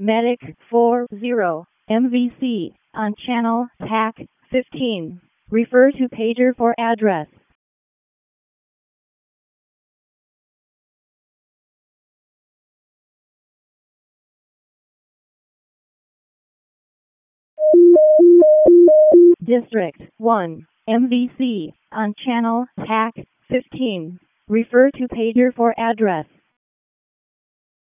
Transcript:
Medic 40 MVC on channel TAC 15. Refer to pager for address. District 1 MVC on channel TAC 15. Refer to pager for address.